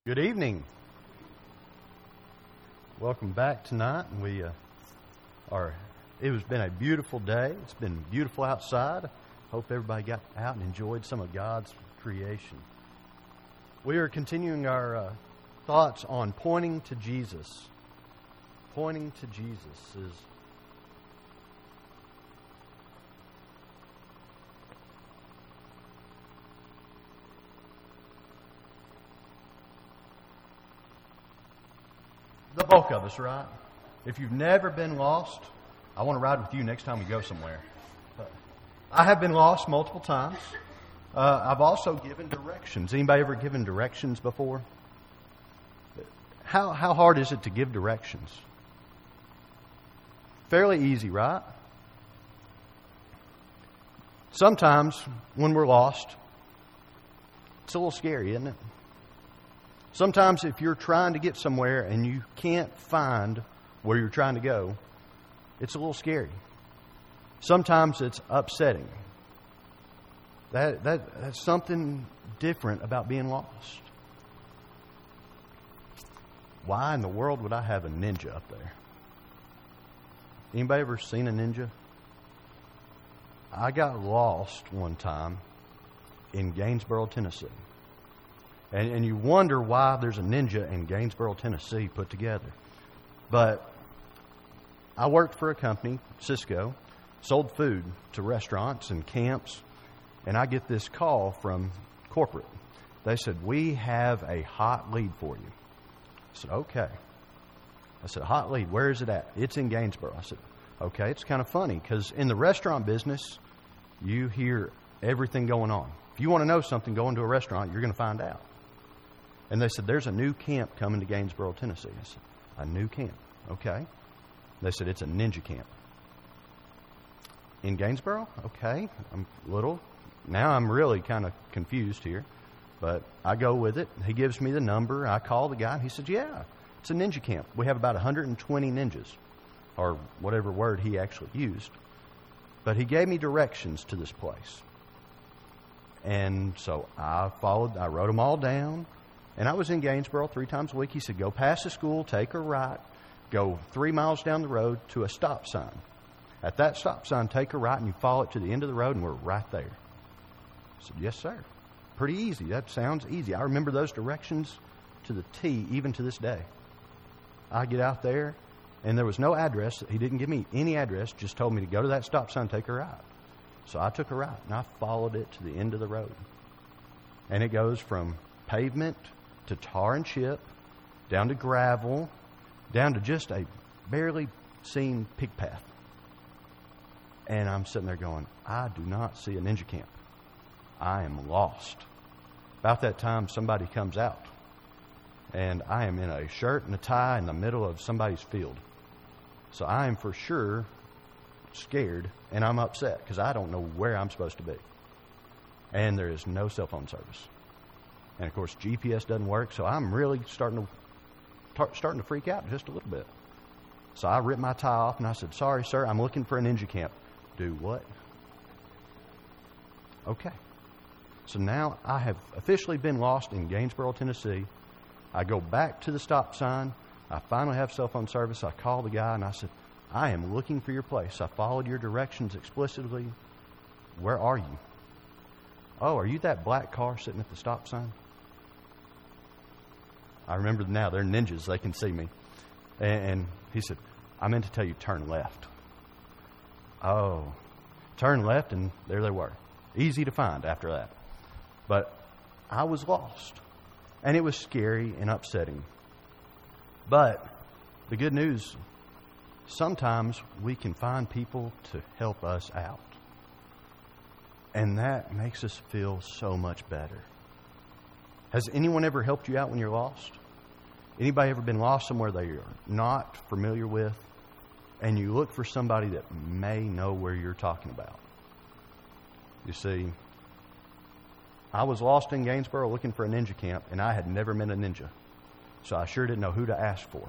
Good evening. Welcome back tonight. It has been a beautiful day. It's been beautiful outside. Hope everybody got out and enjoyed some of God's creation. We are continuing our thoughts on pointing to Jesus. Pointing to Jesus is the bulk of us, right? If you've never been lost, I want to ride with you next time we go somewhere. I have been lost multiple times. I've also given directions. Anybody ever given directions before? How hard is it to give directions? Fairly easy, right? Sometimes when we're lost, it's a little scary, isn't it? Sometimes if you're trying to get somewhere and you can't find where you're trying to go, it's a little scary. Sometimes it's upsetting. That's something different about being lost. Why in the world would I have a ninja up there? Anybody ever seen a ninja? I got lost one time in Gainesboro, Tennessee. And you wonder why there's a ninja in Gainesboro, Tennessee put together. But I worked for a company, Cisco, sold food to restaurants and camps, and I get this call from corporate. They said, "We have a hot lead for you." I said, "Okay." I said, "Hot lead, where is it at?" "It's in Gainesboro." I said, "Okay." It's kind of funny because in the restaurant business, you hear everything going on. If you want to know something going to a restaurant, you're going to find out. And they said, "There's a new camp coming to Gainesboro, Tennessee." I said, "A new camp?" "Okay." They said, "It's a ninja camp." "In Gainesboro?" "Okay." Now I'm really kind of confused here. But I go with it. He gives me the number. I call the guy. And he said, "Yeah, it's a ninja camp. We have about 120 ninjas." Or whatever word he actually used. But he gave me directions to this place. And so I wrote them all down. And I was in Gainesboro 3 times a week. He said, "Go past the school, take a right, go 3 miles down the road to a stop sign. At that stop sign, take a right, and you follow it to the end of the road, and we're right there." I said, "Yes, sir." Pretty easy. That sounds easy. I remember those directions to the T, even to this day. I get out there, and there was no address. He didn't give me any address, just told me to go to that stop sign, take a right. So I took a right, and I followed it to the end of the road. And it goes from pavement to tar and chip, down to gravel, down to just a barely seen pig path. And I'm sitting there going, I do not see a ninja camp. I am lost. About that time, somebody comes out. And I am in a shirt and a tie in the middle of somebody's field. So I am for sure scared, and I'm upset because I don't know where I'm supposed to be. And there is no cell phone service. And, of course, GPS doesn't work, so I'm really starting to freak out just a little bit. So I ripped my tie off, and I said, "Sorry, sir, I'm looking for a ninja camp." "Do what?" "Okay." So now I have officially been lost in Gainesboro, Tennessee. I go back to the stop sign. I finally have cell phone service. I call the guy, and I said, "I am looking for your place. I followed your directions explicitly. Where are you?" "Oh, are you that black car sitting at the stop sign?" I remember now, they're ninjas, they can see me. And he said, "I meant to tell you, turn left." Oh, turn left, and there they were. Easy to find after that. But I was lost. And it was scary and upsetting. But the good news, sometimes we can find people to help us out. And that makes us feel so much better. Has anyone ever helped you out when you're lost? Anybody ever been lost somewhere that you're not familiar with, and you look for somebody that may know where you're talking about? You see, I was lost in Gainesboro looking for a ninja camp, and I had never met a ninja. So I sure didn't know who to ask for.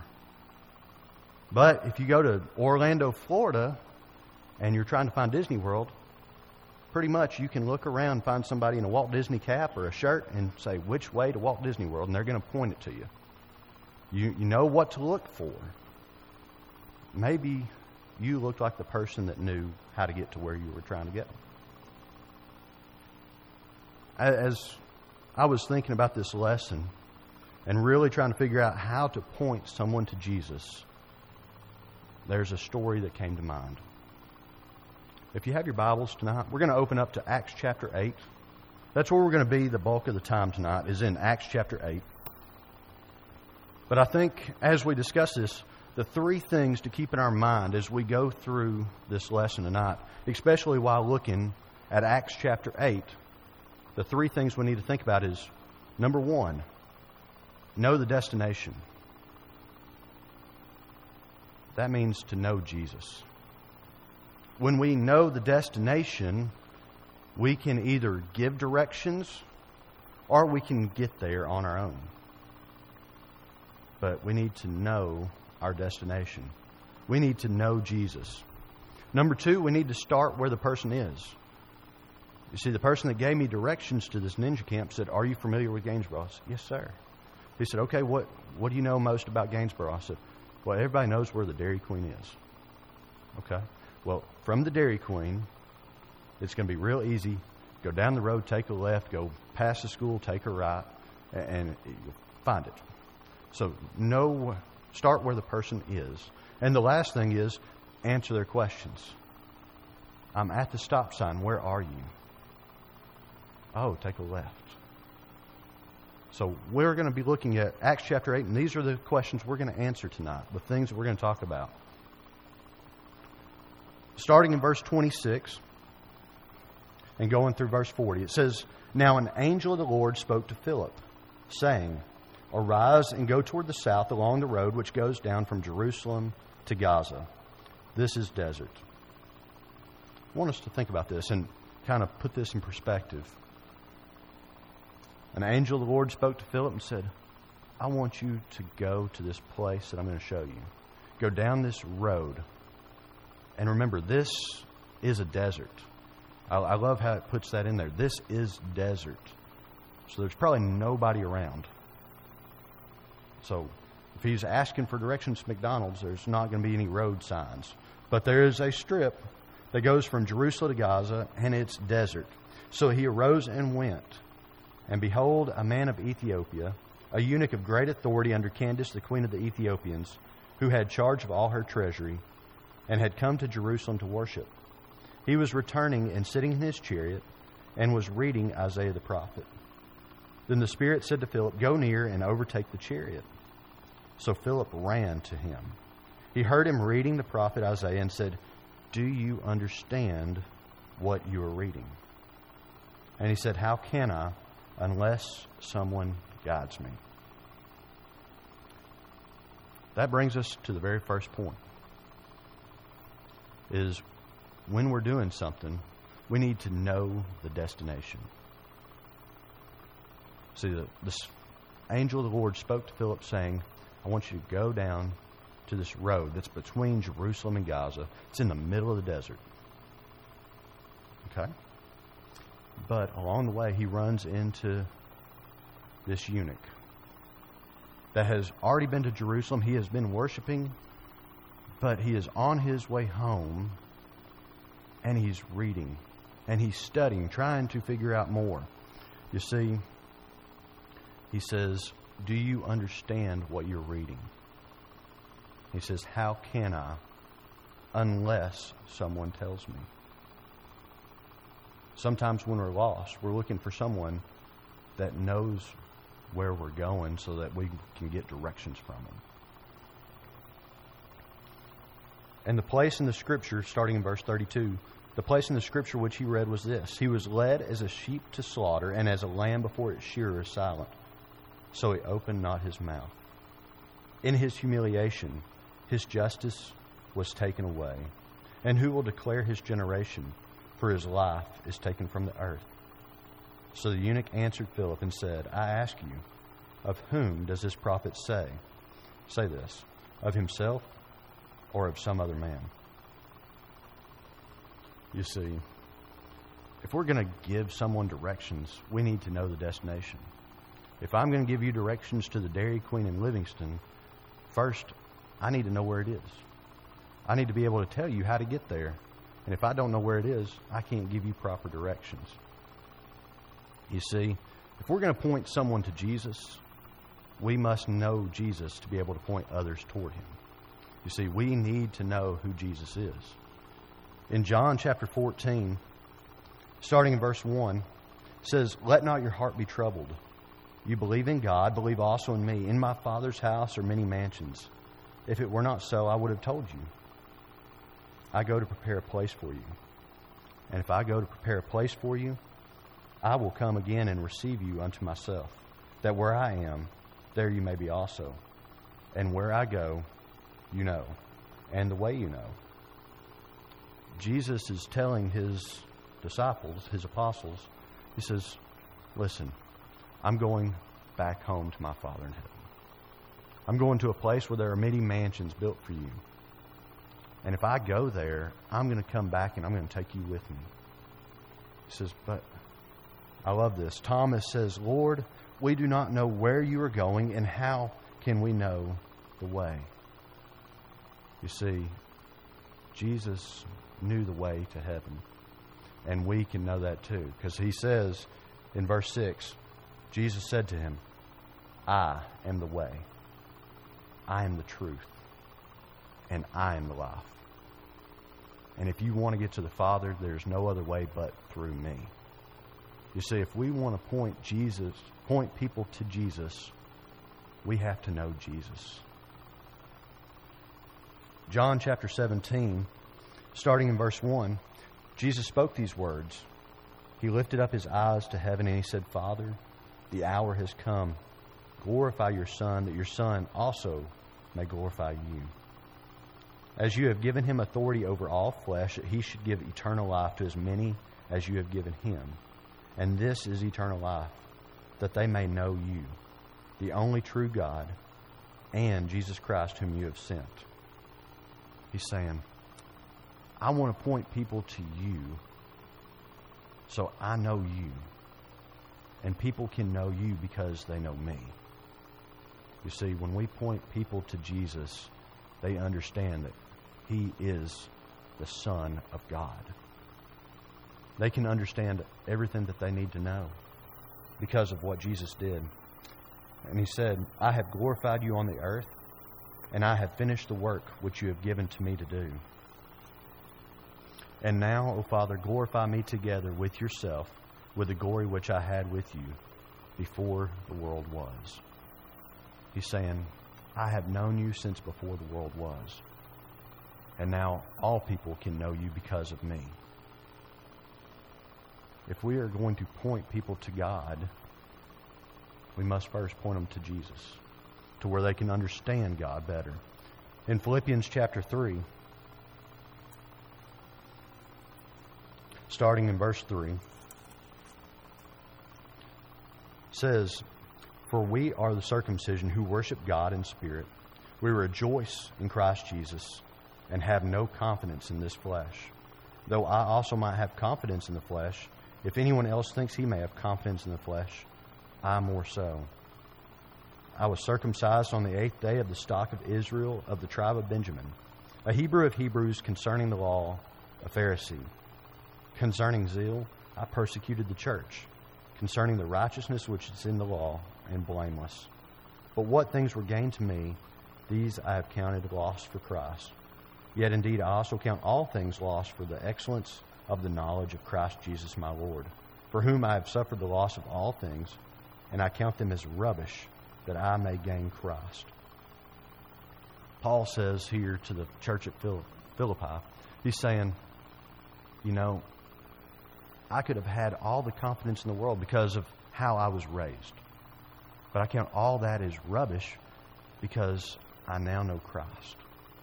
But if you go to Orlando, Florida, and you're trying to find Disney World, pretty much you can look around, find somebody in a Walt Disney cap or a shirt and say, which way to Walt Disney World? And they're going to point it to you. You know what to look for. Maybe you looked like the person that knew how to get to where you were trying to go. As I was thinking about this lesson and really trying to figure out how to point someone to Jesus, there's a story that came to mind. If you have your Bibles tonight, we're going to open up to Acts chapter 8. That's where we're going to be the bulk of the time tonight, is in Acts chapter 8. But I think as we discuss this, the three things to keep in our mind as we go through this lesson tonight, especially while looking at Acts chapter 8, the three things we need to think about is, number one, know the destination. That means to know Jesus. When we know the destination, we can either give directions or we can get there on our own. But we need to know our destination. We need to know Jesus. Number two, we need to start where the person is. You see, the person that gave me directions to this ninja camp said, "Are you familiar with Gainsborough?" I said, "Yes, sir." He said, "Okay, what do you know most about Gainsborough?" I said, "Well, everybody knows where the Dairy Queen is." Okay. Well, from the Dairy Queen, it's going to be real easy. Go down the road, take a left, go past the school, take a right, and you'll find it. So start where the person is. And the last thing is, answer their questions. I'm at the stop sign. Where are you? Oh, take a left. So we're going to be looking at Acts chapter 8, and these are the questions we're going to answer tonight, the things that we're going to talk about. Starting in verse 26 and going through verse 40, it says, "Now an angel of the Lord spoke to Philip, saying, 'Arise and go toward the south along the road which goes down from Jerusalem to Gaza. This is desert.'" I want us to think about this and kind of put this in perspective. An angel of the Lord spoke to Philip and said, "I want you to go to this place that I'm going to show you. Go down this road." And remember, this is a desert. I love how it puts that in there. This is desert. So there's probably nobody around. So if he's asking for directions to McDonald's, there's not going to be any road signs. But there is a strip that goes from Jerusalem to Gaza, and it's desert. So he arose and went. And behold, a man of Ethiopia, a eunuch of great authority under Candace, the queen of the Ethiopians, who had charge of all her treasury, and had come to Jerusalem to worship. He was returning and sitting in his chariot, and was reading Isaiah the prophet. Then the Spirit said to Philip, "Go near and overtake the chariot." So Philip ran to him. He heard him reading the prophet Isaiah and said, "Do you understand what you are reading?" And he said, "How can I, unless someone guides me?" That brings us to the very first point. Is when we're doing something, we need to know the destination. See, this angel of the Lord spoke to Philip saying, "I want you to go down to this road that's between Jerusalem and Gaza. It's in the middle of the desert." Okay? But along the way, he runs into this eunuch that has already been to Jerusalem. He has been worshiping, but he is on his way home, and he's reading, and he's studying, trying to figure out more. You see, he says, "Do you understand what you're reading?" He says, "How can I, unless someone tells me?" Sometimes when we're lost, we're looking for someone that knows where we're going so that we can get directions from them. And the place in the Scripture, starting in verse 32, the place in the Scripture which he read was this: "He was led as a sheep to slaughter, and as a lamb before its shearer is silent, so he opened not his mouth. In his humiliation, his justice was taken away. And who will declare his generation? For his life is taken from the earth." So the eunuch answered Philip and said, "I ask you, of whom does this prophet say this? Of himself or of some other man?" You see, if we're going to give someone directions, we need to know the destination. If I'm going to give you directions to the Dairy Queen in Livingston, first, I need to know where it is. I need to be able to tell you how to get there. And if I don't know where it is, I can't give you proper directions. You see, if we're going to point someone to Jesus, we must know Jesus to be able to point others toward Him. You see, we need to know who Jesus is. In John chapter 14, starting in verse 1, it says, "Let not your heart be troubled. You believe in God, believe also in me. In my Father's house are many mansions. If it were not so, I would have told you. I go to prepare a place for you. And if I go to prepare a place for you, I will come again and receive you unto myself, that where I am, there you may be also. And where I go, you know, and the way you know." Jesus is telling His disciples, His apostles, He says, listen, I'm going back home to my Father in heaven. I'm going to a place where there are many mansions built for you. And if I go there, I'm going to come back and I'm going to take you with me. He says, but I love this. Thomas says, "Lord, we do not know where you are going, and how can we know the way?" You see, Jesus knew the way to heaven. And we can know that too. Because He says in verse 6, Jesus said to him, "I am the way, I am the truth, and I am the life. And if you want to get to the Father, there's no other way but through me." You see, if we want to point people to Jesus, we have to know Jesus. John chapter 17, starting in verse 1, Jesus spoke these words. He lifted up His eyes to heaven and He said, "Father, the hour has come. Glorify your Son, that your Son also may glorify you. As you have given Him authority over all flesh, that He should give eternal life to as many as you have given Him. And this is eternal life, that they may know you, the only true God, and Jesus Christ whom you have sent." He's saying, I want to point people to you so I know you. And people can know you because they know me. You see, when we point people to Jesus, they understand that He is the Son of God. They can understand everything that they need to know because of what Jesus did. And He said, "I have glorified you on the earth, and I have finished the work which you have given to me to do. And now, O Father, glorify me together with yourself, with the glory which I had with you before the world was." He's saying, I have known you since before the world was. And now all people can know you because of me. If we are going to point people to God, we must first point them to Jesus, to where they can understand God better. In Philippians chapter 3, starting in verse 3, says, "For we are the circumcision who worship God in spirit. We rejoice in Christ Jesus and have no confidence in this flesh. Though I also might have confidence in the flesh, if anyone else thinks he may have confidence in the flesh, I more so. I was circumcised on the 8th day of the stock of Israel, of the tribe of Benjamin, a Hebrew of Hebrews, concerning the law, a Pharisee. Concerning zeal, I persecuted the church. Concerning the righteousness which is in the law, and blameless. But what things were gained to me, these I have counted loss for Christ. Yet indeed I also count all things lost for the excellence of the knowledge of Christ Jesus my Lord, for whom I have suffered the loss of all things, and I count them as rubbish, that I may gain Christ." Paul says here to the church at Philippi, he's saying, I could have had all the confidence in the world because of how I was raised. But I count all that as rubbish because I now know Christ.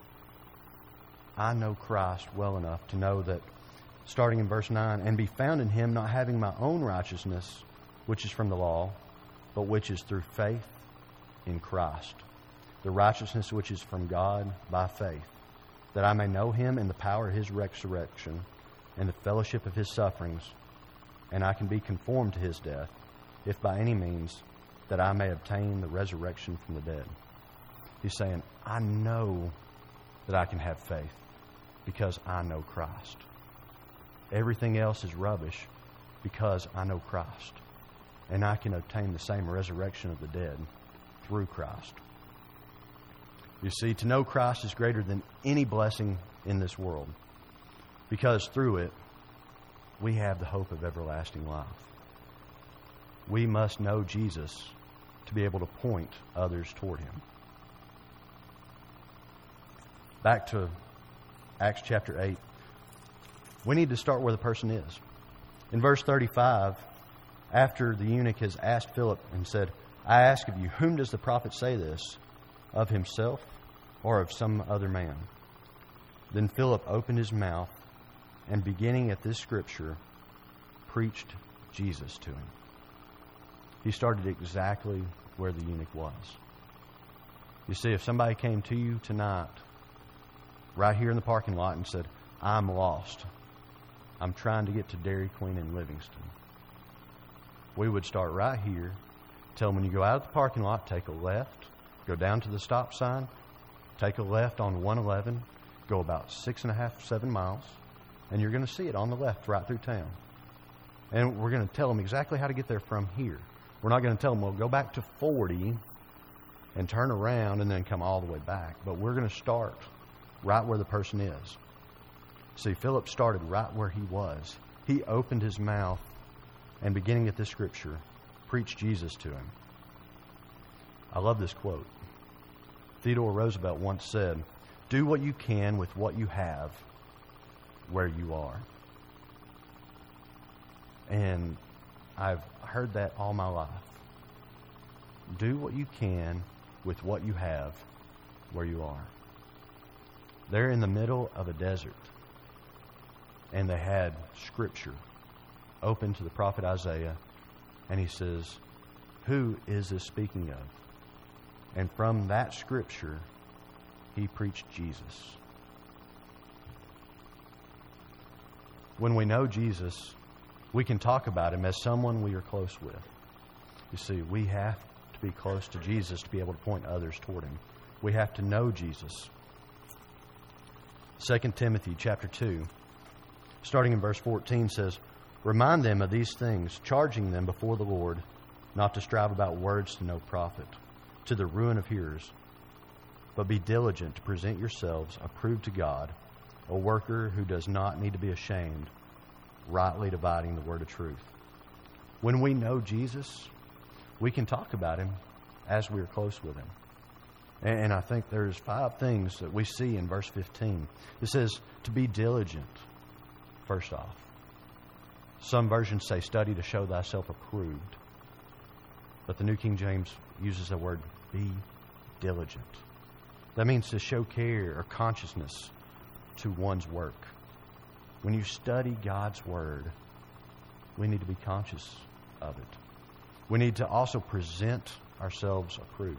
I know Christ well enough to know that, starting in verse 9, "And be found in Him, not having my own righteousness, which is from the law, but which is through faith in Christ, the righteousness which is from God by faith, that I may know Him in the power of His resurrection, and the fellowship of His sufferings, and I can be conformed to his death, if by any means that I may obtain the resurrection from the dead. He's saying, I know that I can have faith because I know Christ. Everything else is rubbish because I know Christ. And I can obtain the same resurrection of the dead through Christ. You see, to know Christ is greater than any blessing in this world, because through it, we have the hope of everlasting life. We must know Jesus to be able to point others toward him. Back to Acts chapter 8. We need to start where the person is. In verse 35, after the eunuch has asked Philip and said, I ask of you, whom does the prophet say this? Of himself or of some other man? Then Philip opened his mouth and, beginning at this scripture, preached Jesus to him. He started exactly where the eunuch was. You see, if somebody came to you tonight, right here in the parking lot, and said, I'm lost. I'm trying to get to Dairy Queen in Livingston. We would start right here. Tell them when you go out of the parking lot, take a left, go down to the stop sign, take a left on 111, go about 6.5, 7 miles, and you're going to see it on the left right through town. And we're going to tell them exactly how to get there from here. We're not going to tell them, well, go back to 40 and turn around and then come all the way back. But we're going to start right where the person is. See, Philip started right where he was. He opened his mouth and, beginning at this scripture, preached Jesus to him. I love this quote. Theodore Roosevelt once said, do what you can with what you have where you are. And I've heard that all my life. Do what you can with what you have where you are. They're in the middle of a desert, and they had scripture open to the prophet Isaiah, and he says, who is this speaking of? And from that scripture, he preached Jesus. When we know Jesus, we can talk about him as someone we are close with. You see, we have to be close to Jesus to be able to point others toward him. We have to know Jesus. 2 Timothy chapter 2, starting in verse 14, says, remind them of these things, charging them before the Lord not to strive about words to no profit, to the ruin of hearers, but be diligent to present yourselves approved to God, a worker who does not need to be ashamed, rightly dividing the word of truth. When we know Jesus, we can talk about him as we are close with him. And I think there's 5 things that we see in verse 15. It says to be diligent, first off. Some versions say study to show thyself approved. But the New King James uses the word be diligent. That means to show care or consciousness to one's work. When you study God's Word, we need to be conscious of it. We need to also present ourselves approved.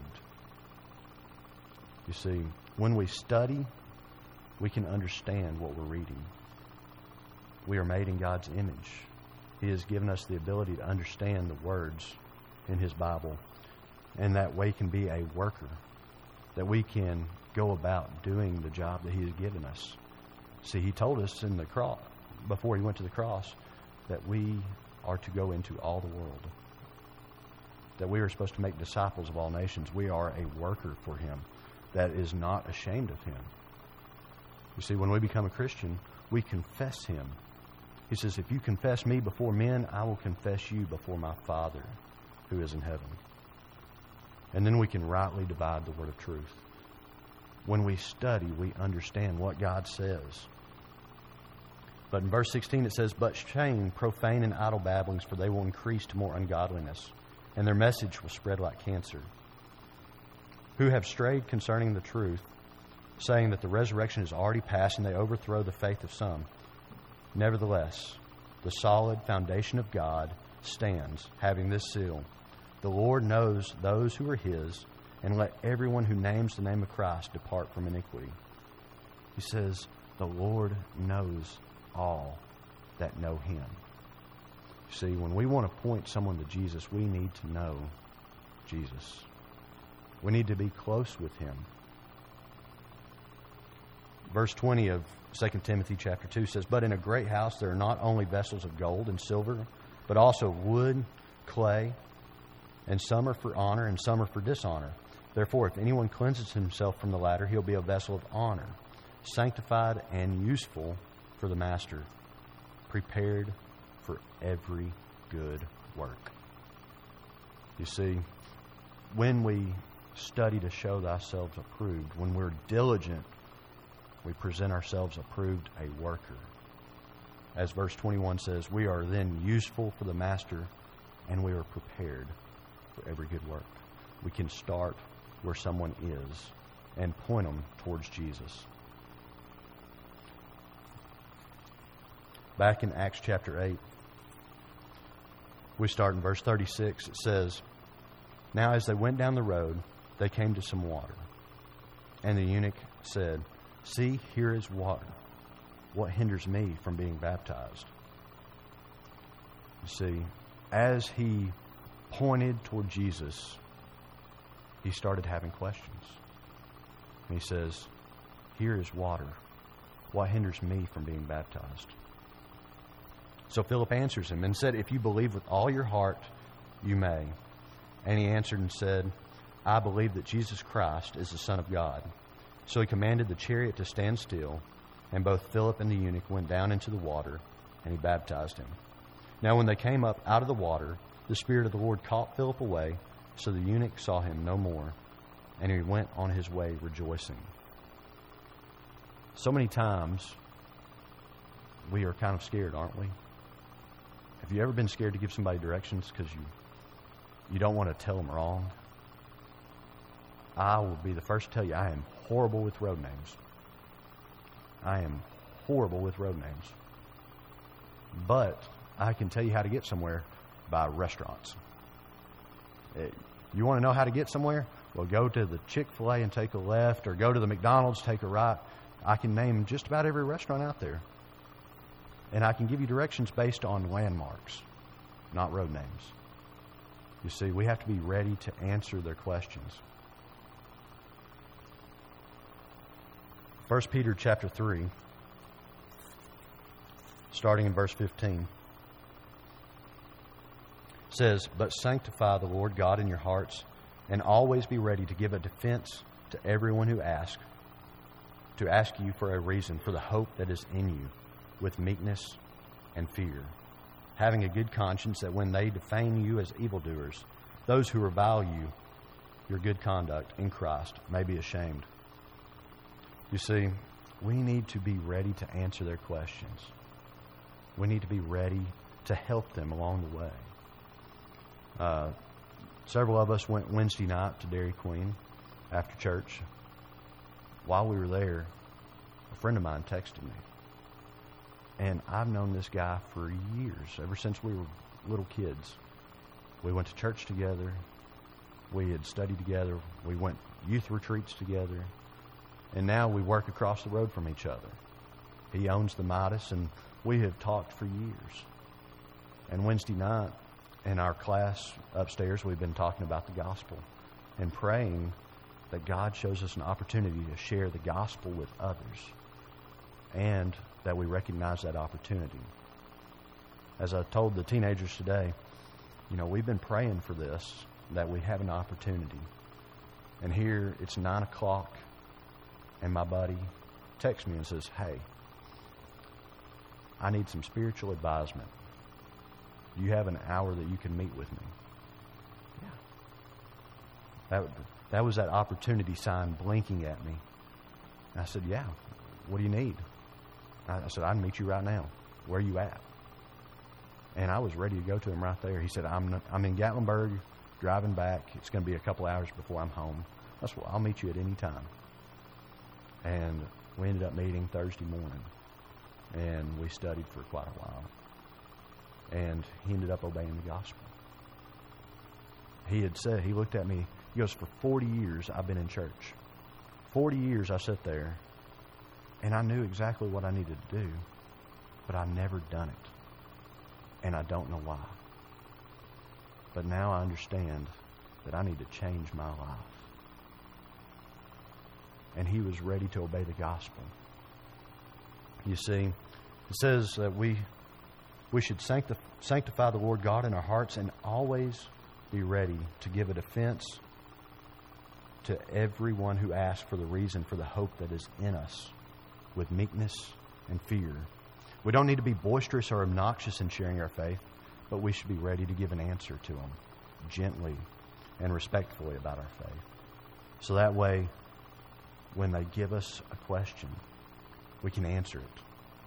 You see, when we study, we can understand what we're reading. We are made in God's image. He has given us the ability to understand the words in His Bible, and that way can be a worker, that we can go about doing the job that He has given us. See, He told us in the cross, before He went to the cross, that we are to go into all the world, that we are supposed to make disciples of all nations. We are a worker for Him that is not ashamed of Him. You see, when we become a Christian, we confess Him. He says, if you confess me before men, I will confess you before my Father who is in heaven. And then we can rightly divide the word of truth. When we study, we understand what God says. But in verse 16 it says, but shame profane and idle babblings, for they will increase to more ungodliness, and their message will spread like cancer. Who have strayed concerning the truth, saying that the resurrection is already past, and they overthrow the faith of some. Nevertheless, the solid foundation of God stands, having this seal: the Lord knows those who are His, and let everyone who names the name of Christ depart from iniquity. He says, the Lord knows all that know Him. See, when we want to point someone to Jesus, we need to know Jesus. We need to be close with Him. Verse 20 of 2 Timothy chapter 2 says, "But in a great house there are not only vessels of gold and silver, but also wood, clay, and some are for honor and some are for dishonor. Therefore, if anyone cleanses himself from the latter, he'll be a vessel of honor, sanctified and useful for the master, prepared for every good work." You see, when we study to show thyself approved, when we're diligent, we present ourselves approved, a worker. As verse 21 says, we are then useful for the master, and we are prepared for every good work. We can start where someone is and point them towards Jesus. Back in Acts chapter 8, we start in verse 36. It says, "Now as they went down the road, they came to some water. And the eunuch said, 'See, here is water. What hinders me from being baptized?'" You see, as he pointed toward Jesus, he started having questions. And he says, "Here is water. What hinders me from being baptized?" So Philip answers him and said, "If you believe with all your heart, you may." And he answered and said, "I believe that Jesus Christ is the Son of God." So he commanded the chariot to stand still, and both Philip and the eunuch went down into the water, and he baptized him. Now when they came up out of the water, the Spirit of the Lord caught Philip away, so the eunuch saw him no more, and he went on his way rejoicing. So many times, we are kind of scared, aren't we? Have you ever been scared to give somebody directions because you don't want to tell them wrong? I will be the first to tell you, I am horrible with road names. I am horrible with road names. But I can tell you how to get somewhere by restaurants. You want to know how to get somewhere? Well, go to the Chick-fil-A and take a left, or go to the McDonald's, take a right. I can name just about every restaurant out there. And I can give you directions based on landmarks, not road names. You see, we have to be ready to answer their questions. 1 Peter chapter 3, starting in verse 15, says, "But sanctify the Lord God in your hearts, and always be ready to give a defense to everyone who asks you for a reason for the hope that is in you, with meekness and fear, having a good conscience, that when they defame you as evildoers, those who revile you, your good conduct in Christ, may be ashamed." You see, we need to be ready to answer their questions. We need to be ready to help them along the way. Several of us went Wednesday night to Dairy Queen after church. While we were there, a friend of mine texted me. And I've known this guy for years, ever since we were little kids. We went to church together. We had studied together. We went youth retreats together. And now we work across the road from each other. He owns the Midas, and we have talked for years. And Wednesday night, in our class upstairs, we've been talking about the gospel and praying that God shows us an opportunity to share the gospel with others, and that we recognize that opportunity. As I told the teenagers today, we've been praying for this, that we have an opportunity. And here it's 9 o'clock, and my buddy texts me and says, "Hey, I need some spiritual advisement. Do you have an hour that you can meet with me?" Yeah. That was that opportunity sign blinking at me. And I said, "Yeah, what do you need?" I said, "I can meet you right now. Where are you at?" And I was ready to go to him right there. He said, I'm in Gatlinburg, driving back. It's going to be a couple hours before I'm home. I said, "Well, I'll meet you at any time." And we ended up meeting Thursday morning. And we studied for quite a while. And he ended up obeying the gospel. He looked at me, he goes, "For 40 years I've been in church. 40 years I sat there, and I knew exactly what I needed to do, but I've never done it. and I don't know why. But now I understand that I need to change my life. And he was ready to obey the gospel. You see, it says that we should sanctify the Lord God in our hearts and always be ready to give a defense to everyone who asks for the reason for the hope that is in us with meekness and fear. We don't need to be boisterous or obnoxious in sharing our faith, but we should be ready to give an answer to them gently and respectfully about our faith. So that way, when they give us a question, we can answer it.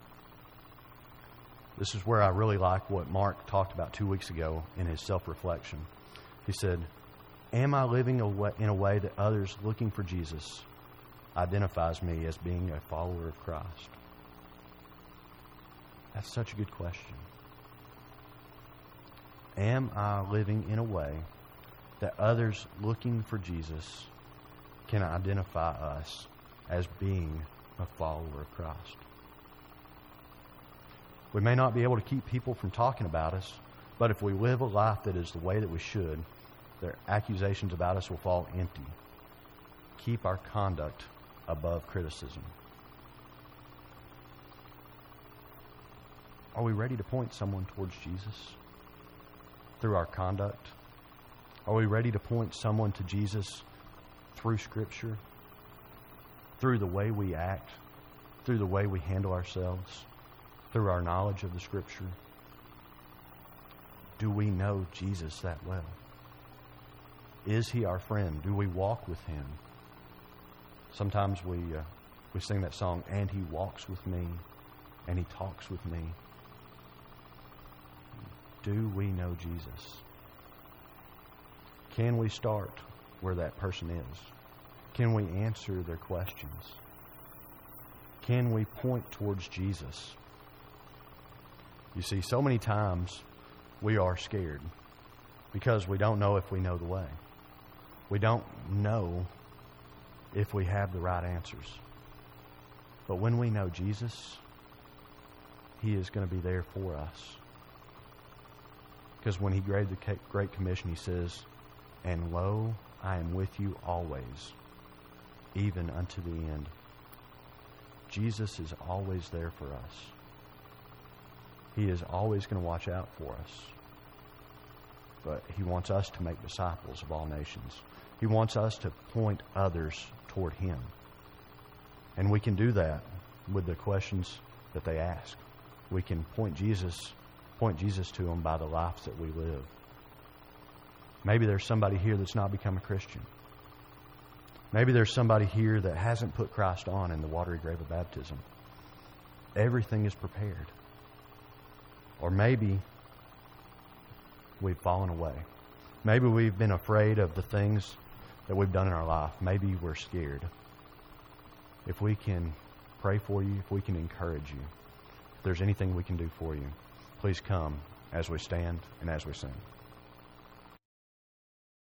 This is where I really like what Mark talked about 2 weeks ago in his self-reflection. He said, am I living in a way that others looking for Jesus identifies me as being a follower of Christ? That's such a good question. Am I living in a way that others looking for Jesus can identify us as being a follower of Christ? We may not be able to keep people from talking about us, but if we live a life that is the way that we should, their accusations about us will fall empty. Keep our conduct above criticism. Are we ready to point someone towards Jesus through our conduct? Are we ready to point someone to Jesus through Scripture, through the way we act, through the way we handle ourselves, through our knowledge of the Scripture? Do we know Jesus that well? Is He our friend? Do we walk with Him? Sometimes we sing that song, and He walks with me, and He talks with me. Do we know Jesus? Can we start where that person is? Can we answer their questions? Can we point towards Jesus? You see, so many times we are scared because we don't know if we know the way. We don't know if we have the right answers. But when we know Jesus, He is going to be there for us. Because when He gave the Great Commission, He says, and lo, I am with you always, even unto the end. Jesus is always there for us. He is always going to watch out for us. But He wants us to make disciples of all nations. He wants us to point others toward Him. And we can do that with the questions that they ask. We can point Jesus to them by the lives that we live. Maybe there's somebody here that's not become a Christian. Maybe there's somebody here that hasn't put Christ on in the watery grave of baptism. Everything is prepared. Or maybe we've fallen away. Maybe we've been afraid of the things that we've done in our life. Maybe we're scared. If we can pray for you, if we can encourage you, if there's anything we can do for you, please come as we stand and as we sing.